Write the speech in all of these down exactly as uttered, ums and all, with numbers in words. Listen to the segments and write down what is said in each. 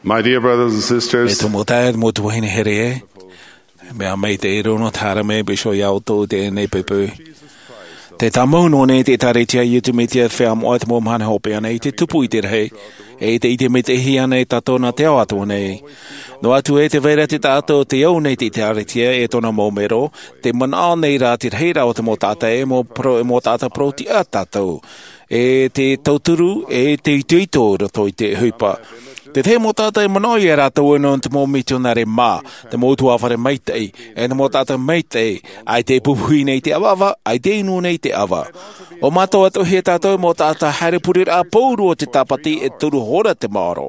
My dear brothers and E sisters, to mo tae mo tu hine here e. Mea mai te ero no tara me bisho iau tō te ne pepe. Te tamau no ne te tare tia i tu me tia whea mo ati mo mhane hope ana i te tupu i te rei. E te i te me te hi ana i tato na te awato nei. No atu e te vera te tato te au nei te tare tia e tona mo mero. Te mana nei rā te rei rao te mo tata e mo, pro, e mo tata pro ti a tato. E te tauturu e te i te ito rato i te huipa. Te te mo tata e manoi e rātou e non te mo mitonare mā, te mo tuawhare meitei, e te mo tata meitei, ai te pupuhi nei te awawa, ai te inu nei te awa. O mātou atu he tātou mo tata haere puri rā pōru o te tapati e turu hora te maaro.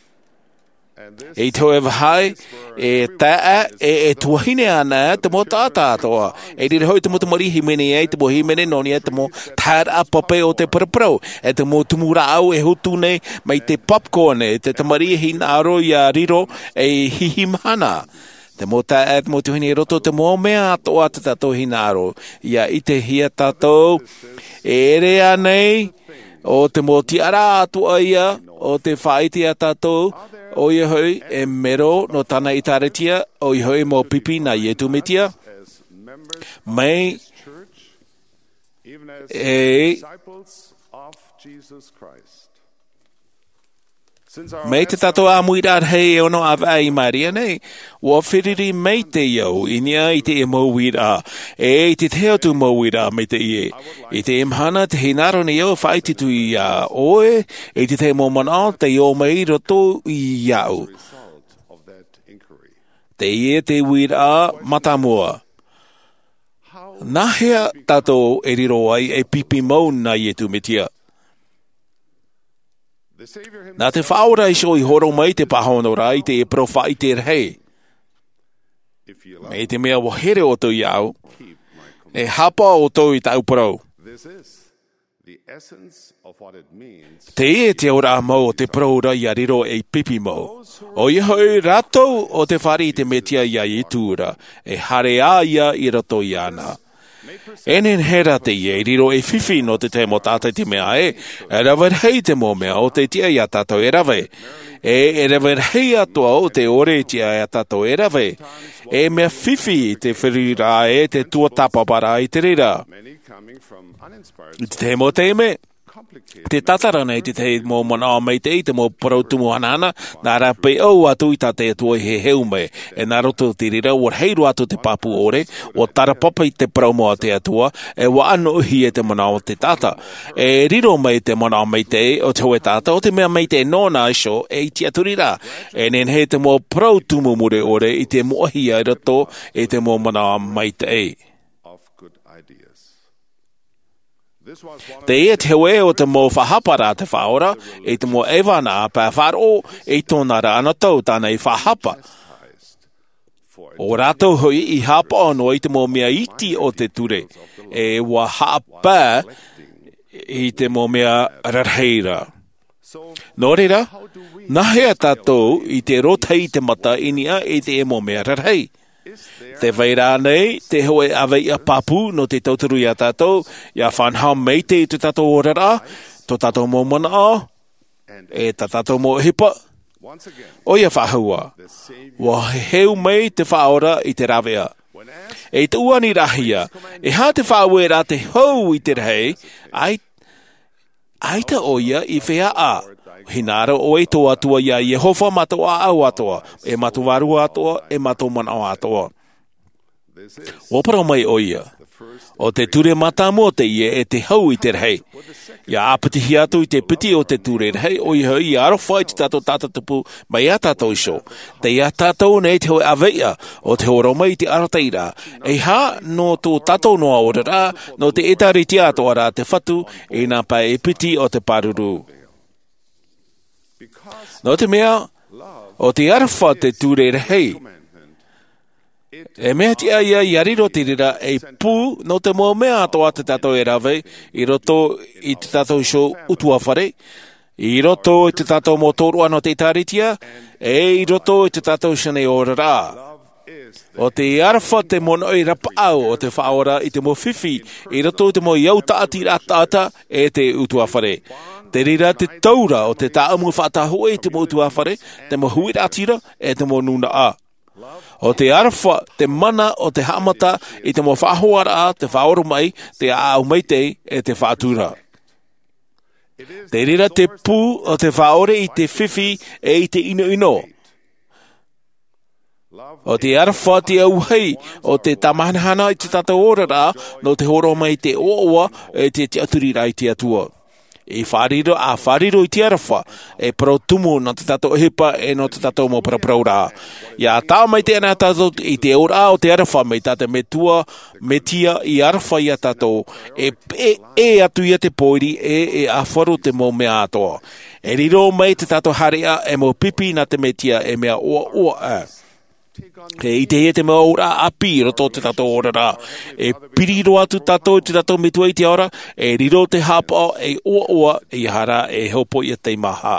E tau e wahai, e taa, e e tuahine ana, te mo tata atoa. E rira hoi te mo te mori himene e, te mo himene noni e, te mo tāra pape o te paraparau. E te mo tumura au e hutu nei, mai te popcorn e, te te mari hina aro i a riro e hihimhana. Te mo taa, te mo tuhine roto, te mo mea atoa te tato hina aro. Ia i te hia tato, e rea nei, o te mo tiara atua ia, o te whaiti a tato, o i hoi e mero no tana i taretia, o i hoi mo pipi na ietu metia. Mai e Mei te tato a muirar hei e ono a vai maria nei, ua whiriri mei te iau, inia i te e mauira, e i te teo tu mauira me te ie. I te imhana te hinaro ni iau whaititu i a oe, e te te mo mana te iau mei roto i iau. Te ie te wira matamua. Nahea tato e riro ai e pipi mau na ietu metia. Nā te whaora i so i horo mai te pahono rai te e profa i te rei. Me te mea wahere o tō iau, e hapa o tō i tau parau. Te e te ora mau o te praura i a riro e pipi mau. O i hoi ratou o te whari i te metia i a i tūra, e hare a ia i rato i ana. Enen hera te ie, riro e whiwhi no te te mo tātai te mea e, e rawar hei te mo mea o te tia i a tātou e rawe. E e rawar hei atua o te ore tia i a tātou e rawe. E mea whiwhi i te whirira e te tua tapapara i te rira. I te te mo te me. Te tatara nei te te mo mana mei te i te mo parautumu hanana, nā rape au atu i tate atua he heume, e nā roto te rira, o heiru atu te papu ore, o tarapapa i te paraumo a te atua, e wa anu uhi e te mana o te tata. E riro mei te mana mei te o te hoe tata, o te mea mei te nona iso, e i te aturira. E nen he te mo parautumu mure ore, i te mohi a rato, e te mo mana mei te e. Te ia te hoe o te mo whahapara te whaora, e te mo ewana pa wharo e tōna rāna tau tāna i whahapa. O rātou hui i hapa ono i te mo mea iti o te ture, e wa hapa i te mo mea rarheira. Nō reira, nahea tātou i te rotei te mata inia e te e mo mea rarhei. Te veira nei, te hoe awei a papu no te tauturu i a tātou, ia whanhau mei te i te tātou orara, to tātou mō mana a, e ta tātou mō hipa. O ia whahua, wa heu mei te whaora i te rawea. E te uani rahia, e hā te whaue rā te hou i te rei, ai, ai ta oia i whea a. Hinara o e tō atua ia Yehova matoa au atoa, e matowaru atoa, e matoman au atoa. O para mai o ia, o te ture mata mo te ie e te hau i te rei. Ia apatihi atu i te piti o te ture rei, o i hoi i arofa i te tato tatatupu mai a tato iso. Te ia tato nei te hoi aveia, o te horoma i te arateira. E ha no tō tato noa orara, no te etari te atoa rā te whatu, e nā pa e piti o te paruru. No te mea, o te arawha te ture rei. E mea tia ia i ariro te rira e pū no te mo mea atoa te tato e rawe, i roto i te tato iso utua whare, i roto i te tato mo tōrua no te taritia, e i roto i te tato shane o rara. O te arwha te mono i rapa au o te whaora i te mo whiwhi, i rato te mo iau taati ratata e te utua whare. Te rira te taura o te taamu whatahoe i te mo utua whare, te mo hui ratira e te mo nuna a. O te arwha, te mana o te hamata i te mo whahoara a, te whaoro mai, te aau mai te e te whaatura. Te rira te pū o te whaore i te whiwhi e i te ino ino. O te arwha te auhei o te tamanahana i te tata orara no te horo mai te oa e te te aturira i te atua. I whariro a whariro i te arwha e pro tumu na te tato hipa e no te tato mo prapraura. Ia tā mai te ana tato i te ora o te arwha mai tate me tua me tia i arwha i a tato e, e, e atu i a te poiri e e a wharu te mo mea atoa. E riro mai te tato harea e mo pipi na te me tia e mea oa oa a. He i te he te mea ora api roto te tato orara. E piriro atu tato te tato mitua i te ora, e riro te hapa e oa oa i hara e hopo i a te maha.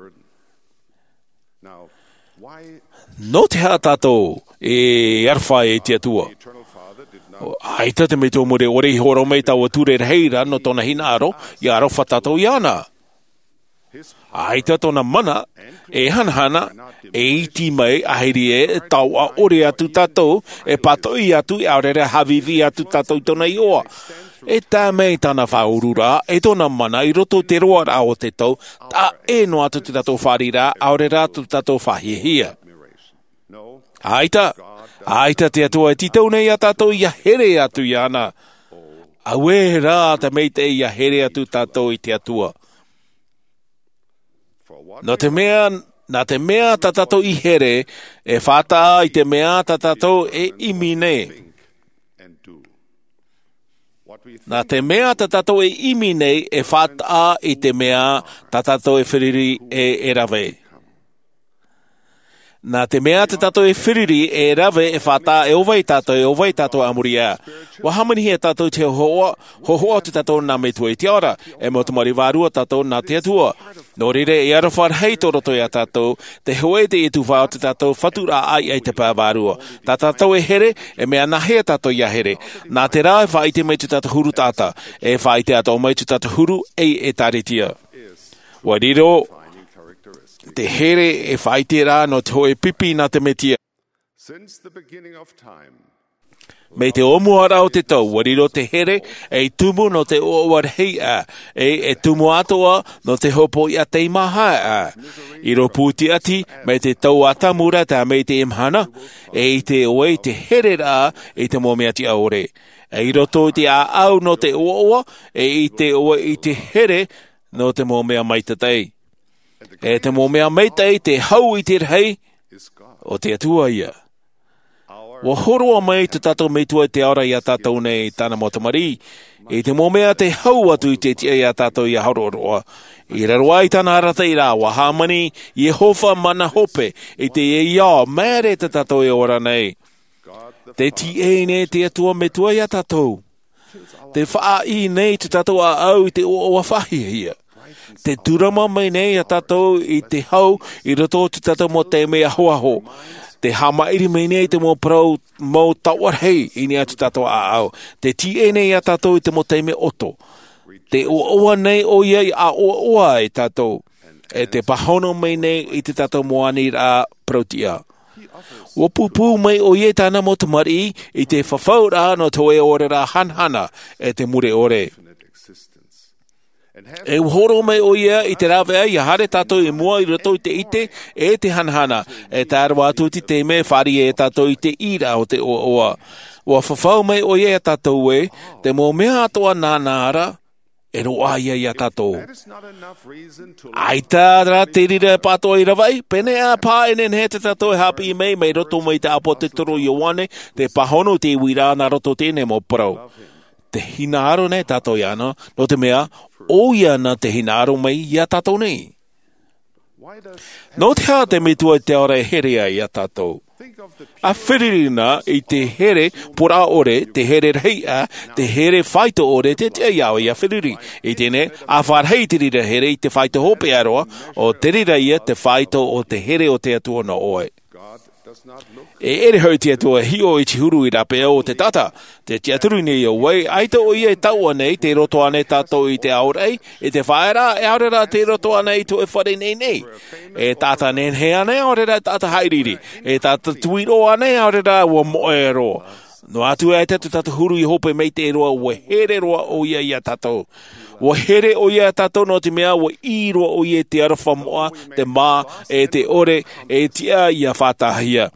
No te ha tato e arwha e te atua. Aita te me tō mure ore i horo mei tau ature reheira no tona hinaro i arofa tato i ana. Aita tona mana e hanhana e iti mai ahiri e tau a ore atu tatou e pato i atu e aurere havivi atu tatou i tona i oa. E tā mei tana whaurura e tona mana i roto te roa rā o te tau tā e no atu te tatou wharira aurere atu tatou whahihia. Aita, aita te atua e titau nei a tatou i a here atu i ana. Awe rā te mei te i a here atu tatou i te atua. No te mea, na te mea tatato i here, e whata i te mea tatato e imine. Na te mea tatato e imine e whata i te mea tatato e whiriri e erawe. Na te mea te tato e whiriri e rawe e whata e owai tato e owai tato amuria. Wa hamani he tato te hoa, hoa te tato nā me tua i te ora, e mo te mari wārua tato nā te atua. Nō rire e arawhar hei toroto i a tato, te hoe te e tu whao te tato whatura ai ai te pā wārua. Tā tato e here, e mea nahe tato i a here. Nā te rā e whaite me te tato huru tata, e whaite ato mai te tato huru e e taritia. Wa riro, te here e whaite rā no te hoe pipi nā te metia. Me te omuara o te tau, wariro te here e tumu no te oawar hei a, e e tumu atoa no te hopo i a te maha a. I ropu ti ati, me te tau atamura ta me te imhana, e i te oe te here rā e te mōmea ti aore. E i roto te a au no te oawa, e i te oe i te here no te mōmea maitatei. E te mōmea maitatei te hau i te rei o te atua ia. Wa horoa mai te tato me tua te aura i a tatou nei tāna motamari. E te mōmea te hau atu i te tia i a tatou i a haroroa. I raroa i tāna arata i rā, wa hamani Yehova mana hope i te e ia, mēre te tatou i ora nei. Te ti e nei te atua me tua i a tatou. Te wha i nei te tatou a au i te oa whahi hia. Te turama mai nei a tatou i te hau i roto te tatou mo te mea hoaho. Te hamairi mai nei te mo prau mo tawar hei i ni atu tato a au. Te ti e nei a tato i te mo teime oto. Te oa nei o iei a oa e tato. E te pahono mai nei i te tato moani a protia. O pupu mai o iei tana mo tamari i te whawhaura no toe ore ra hanhana e te mure ore. E uhoro mai o ia i te rawea i hare tato i mua i roto i te ite e te hanhana. E tāra atu ti te me whari e tato i te ira o te oa oa. Ua whawhau mai o ia tato e, te mō mea atoa nā nāra, e roa ia i a tato. Ai tāra te rira patoa i rawai, pene a pā enen he te tato e hapi i mei, mei roto mai te apo te toro i oane, te pahono te wira na roto tēne mo parau. Te hinaro nei tato i ana, no te mea, o ia na te hinaro mai i a tato nei. No te hā te mitua te ora e here ai a tato. A whiririna i te here pora ore, te here rei a, te here whaito ore te te iau i a whiriri. I tēne, a wharhei te rira here i te whaito hope aroa, o te rira ia te whaito o te here o te atua no oe. E ere hoi te atua hio i tihuru i rape o te tata. Te tiaturu ni o wei, aita o ia e tau anei te roto ane tatou i te aurei, e te whaera, e aurera te roto anei to e whare nei nei. E tata nen he ane, aurera tata hairiri. E tata tuiro ane, aurera ua moe roa. No atu e te tata huru i hope mei te roa, ua here roa o ia ia tatou. Ua here o ia tatou no te mea, ua i roa o ia te arafa moa, te mā, e te ore, e tia ia whatahia.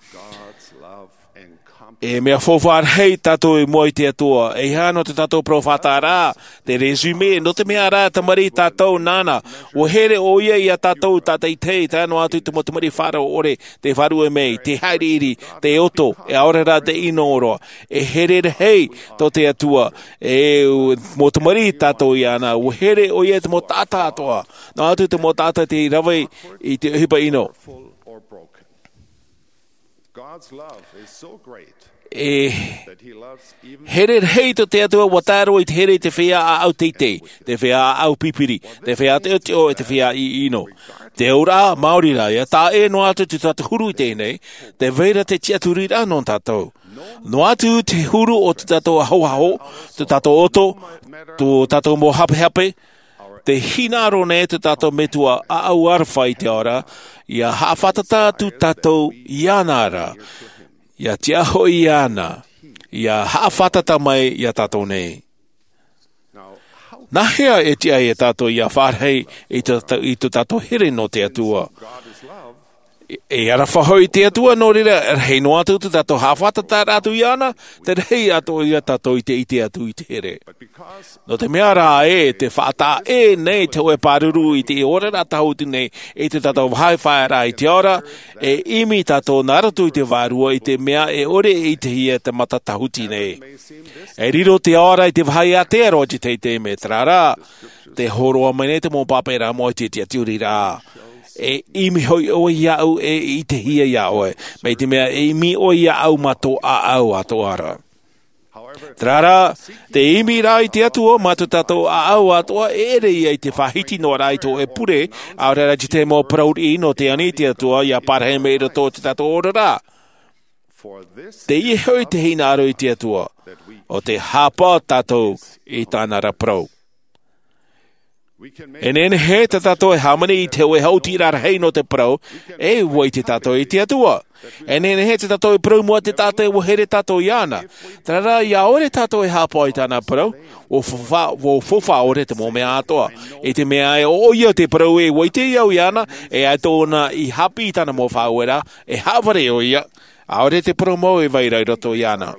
E mea fōwhār hei tatou i mua i te atua. E hano te tatou profata rā. Te resume, no te mea rā tamari tatou nana. O here o ia i a tatou tatei tei. Te anu atu te mo tamari whara o ore. Te wharu e mei, te hairiri, te oto. E aore rā te ino oroa. E here hei to te atua. E mo tamari tatou i ana. O here o ia te mo tata atoa. No atu te mo tata te rawai i te hipa ino. God's love is so great. E here hei to te atua wataro i te here te whea a au teitei, te whea a au pipiri, te whea te o e te whea i ino. Te ora Māori rā, ia tā e no atu te tatu huru i tēnei, te veira te tiaturi rā non tātou. No atu te huru o te tātou hau hau, te tātou oto, te tātou mo hape hape, te hinaro ne te tātou metua a au arwhai te ora, ia hawhatata tu tātou ianara. Ia te aho i ana, ia hawhatata mai ia tātou nei. Nahea e tia e tātou ia whārhei i tu tātou here no te atua. E ara whahoi te atua no rira, er hei no atu tu tātou hawhatata rātu i ana, te rei atu i tātou i te ite atu i te here. No te mea rā e, te whaata e nei te oe pāruru i te ora rā tahuti nei, e te tātou whai whaera i te ora, e imi tātou naratu i te vārua i te mea e ore i te hia te mata tahuti nei. E riro te ora i te whai a te roji te te me trara, te horoa mai nei te mō papera mo i te te atiuri rā. E imi hoi o ia au e i te hia ia oe. Mei te mea e imi o ia au mato a au ato ara. Trara, te imi rā i te atua mato tato a au atoa e ere ia i te whahiti no raito e pure a rara ji te mō proud i no te ani te atua ia parhe me ira tō te tato ora rā. Te i hoi te hina aro i te atua o te hapa tato i tānara prau. E nene he te tato e hamani i te oe hauti rara hei no te prau, e wai te tato i te atua. E nene he te tato e prau mua te tato e wahere tato i ana. Tara ia ore tato e hapa i tāna prau, o fofa ore te mō mea atoa. E te mea e o ia te prau e wai te iau i ana, e ai tōna i hapi i tāna mō whauera, e haware o ia, aore te prau mau e vai roto i ana.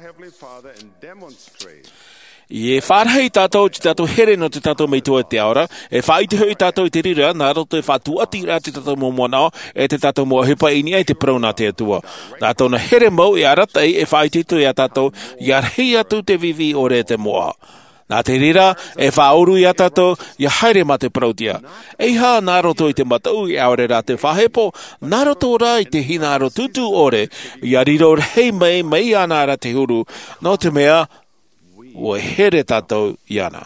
I e whārhei tātou te tātou here no te tātou mei tua te aora, e whaite hui tātou i te rira, nā roto e whātu ati rā te tātou mō moanao, e te tātou mō hipa ini ai te prauna te atua. Tātou na here mau e aratai e whaite tu i a tātou, i arhei atu te vivi o re te moa. Nā te rira, e whaoru i a tātou, i haere ma te prautia. E hā nā roto i te matau i aore rā te whahepo, nā roto rā i te hinaro tutu ore, i a riro rei mei mei ana ra te huru, no te mea, o here tātou i ana.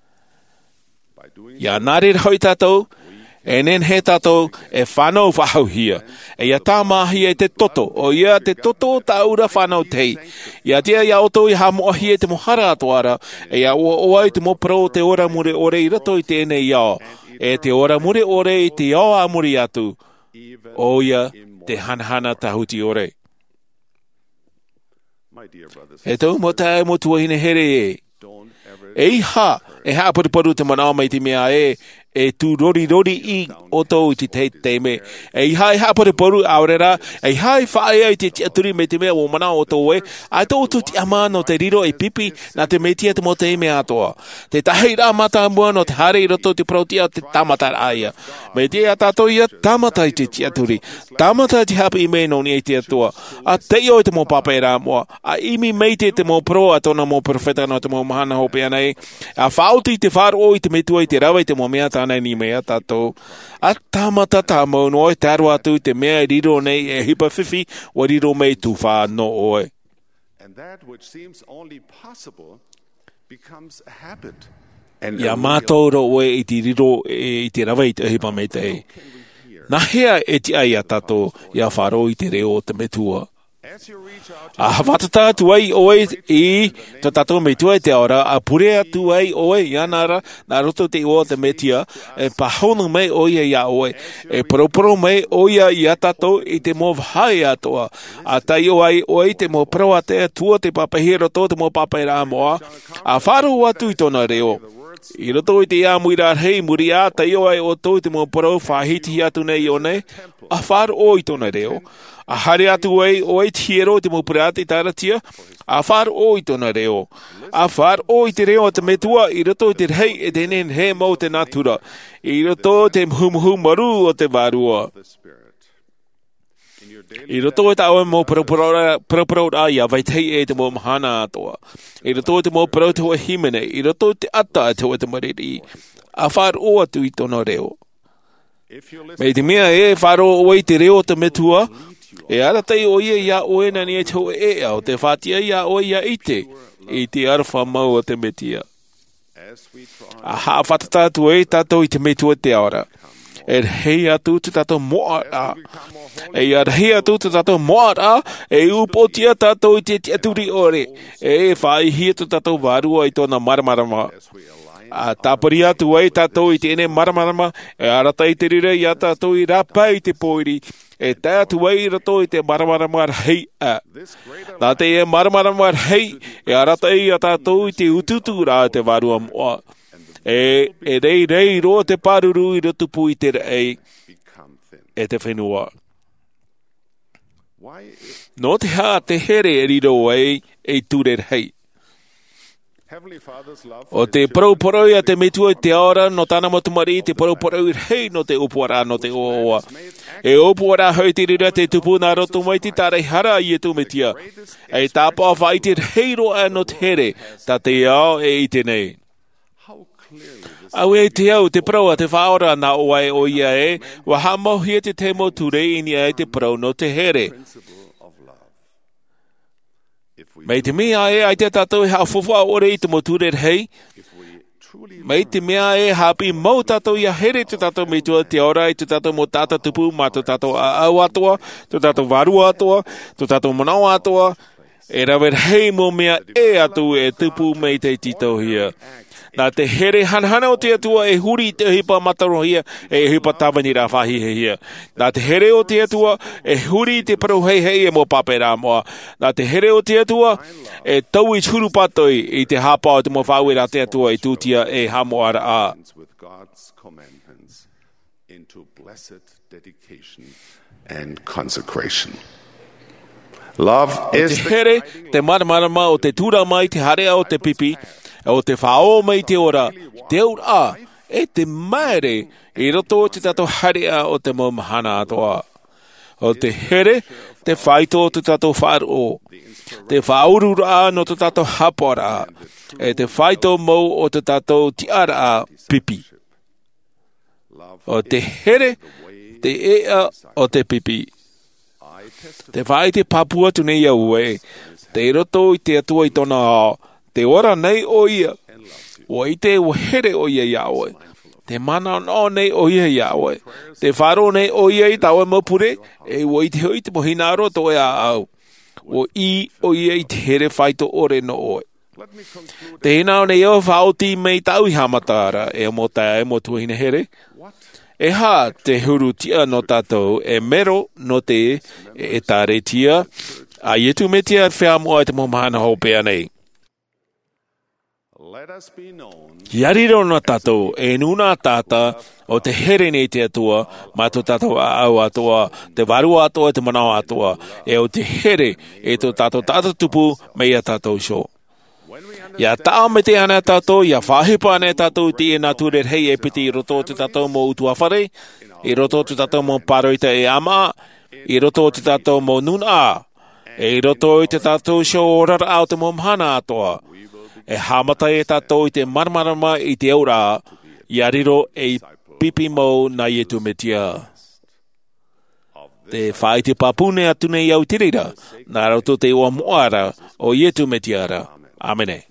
Ia nāre hoi tātou, e nen he tātou e whanau whahauhia. E ia tā mahi e te toto, o ia te toto tā ura whanau tei. Ia tia ia oto i ha moahi e te mohara atoara, e ia o oai te mo pro te ora mure ore i rato i tēnei iao. E te ora mure ore i te iao amuri atu, o ia te hanahana tahuti ore. E tau mo tae mo tuahine here e. E ha, e ha paruparu te manao mai te mea e, e tu rori rori i o tau i te te te me. E ha e ha paruparu aurera, e ha e whae ai te tiaturi me te mea o manao o tau e, ai tau tu te amano te riro e pipi na te metia te mo te mea atoa. Te tahei rā mata mua no te hare i roto te prautia te tamata aia. Me te a tātou ia tamata i te tiaturi. Tamata te hapi i me no ni e te atua. A te o te mo papai rā mua. A imi meite te mo pro a tona mo profeta no te mo mahana hope anei. A whauti te wharo i te metua i te rawa i te mo mea tānei ni mea tātou. A tamata tā mau no e tāru atu te mea i riro nei e hipa whiwhi wa riro mei tu wha no oe. And that which seems only possible becomes a habit. Ia mātou ro oe i te riro i te rawa i te hipa mei te. Na hea e ti ai a tato ia wharo i te reo o te metua. A hawhatata tu ai oe i te tato metua i te ora, a purea tu ai oe i anara, na roto te o te metia, e pahonu mei oia ia oe, e poroporo mei oia i a tato i te mo vhai atoa. A tai o ai oe te mo proa te tua te papahiro to te mo papahira moa, a wharo atu i tona reo. I roto i te ia muira hei muri a tai o ai o to te mo pro whahiti atu nei o nei, a wharo o i tona reo. A hare atu ai o i tiero te mo purate i taratia, a whar o i tona reo. A whar o i te reo te metua, i roto i te rei e tenen he mau te natura. I roto te mhumhu maru o te varua. I roto i ta oe mo proprora ia vai tei e te mo mahana atoa. I roto i te mo proto e himene, i roto i te ata e te o te mariri. A whar o atu i tona reo. Mei te mea e wharo o i te reo te metua, e ara tei o ia ia oe nani e tau e au, te whatia ia oe ia ite, i te arwha mau o te metia. A haa whatata atu e tato i te metua te aora. E hei atu te tato moa a. E ar hei atu te tato moa a, e upotia tato i te tiaturi ore. E whai hia te tato varua i tona maramarama. A tapari atu e tato i te ene maramarama, e arata i te rira i a tato i rapa i te poiri. E te atu ai rato i te maramaramar hei a. Nā te e maramaramar hei, e arata i a tātou i te ututu rā te varua moa. E, e rei rei roa te paruru i rotupu i te rei, e te whenua. No te hā te here e riro ai, e ture hei. O te parauparo ia te metua i te aora no tāna matumari, te parauparo i hei no te upuara no te oa. E upuara hoi te rira te tupu nā roto mai te tarei hara i e tu metia. E tāpā whai te hei roa no te here, tā te ao e i te nei. Au e te au te praua te whaora nā oai o ia e, wa hamohia te te mo ture ini ai te prau no te here. Mei te mea e ai te tātou e hawhawha ore i te moture hei. Mei te mea e hapi mau tātou i a here te tātou me tua te ora i te tātou mo tātou tupu ma te tātou a au atoa, te tātou varu atoa, te tātou monau atoa. E rawer hei mo mea e atu e tupu mei te tito hia. Nā te here hanhana o te atua e huri te hipa mataro hia, e hipa tawani rā whahi he hia. Nā te here o te atua e huri te paru hei hei e mo pape rā moa. Nā te here o te atua e tau i churu patoi i te hapa o te mo whaue rā te atua i tūtia e hamo ara a. And consecration. Love is te here, te maramarama o te tura mai te harea o te pipi, o te whao mai te ora, te ura, e te maere, i roto o te tato harea o te mo mahana atoa. O te here, te whaito o te tato wharo, te whaurura no te tato hapora, e te whaito mau o te tato tiara pipi. O te here, te ea o te pipi. Te whai te papua tu nei au e, te roto i te atua i tona ao, te ora nei o ia, o i te uhere o ia iaoe, te mana no nei o ia iaoe, te wharo nei o ia i taua mapure, e o i te hoi te mohinaro to e a au, o i o ia i te here whaito ore no oe. Te hina o nei o whaoti mei tau i hamatara, e o mo tae mo tuahine here, e ha te huru tia no tātou e mero no te e tāre tia a ietu me tia whea mua te momahana hopea nei. Iariro no tātou e nuna tāta o te here nei te atua ma to tātou a au atua, te varu atua, te manao atua, e o te here e to tātou tātou tupu mei a tātou sho. Ia taa me te ana tātou, ia whahipa ana tātou te e nā tūrer hei e piti i roto te tātou mō utua whare, i roto te tātou mō paroita e ama, i roto te tātou mō nuna, e i roto te tātou sho orara au te mō mhana atoa, e hamata e tātou i te marmarama i te aura, i ariro e pipi mō na ietu me tia. Te whai te papune atune i au tirira, nā roto te ua moara o ietu me tiara. Amene.